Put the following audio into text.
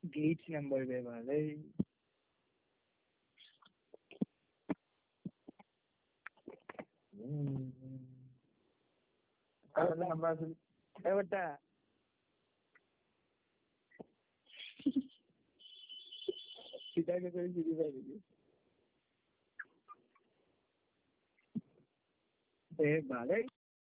glitch number पे वाले number बता सीधा के कोई सीधी बात है भाले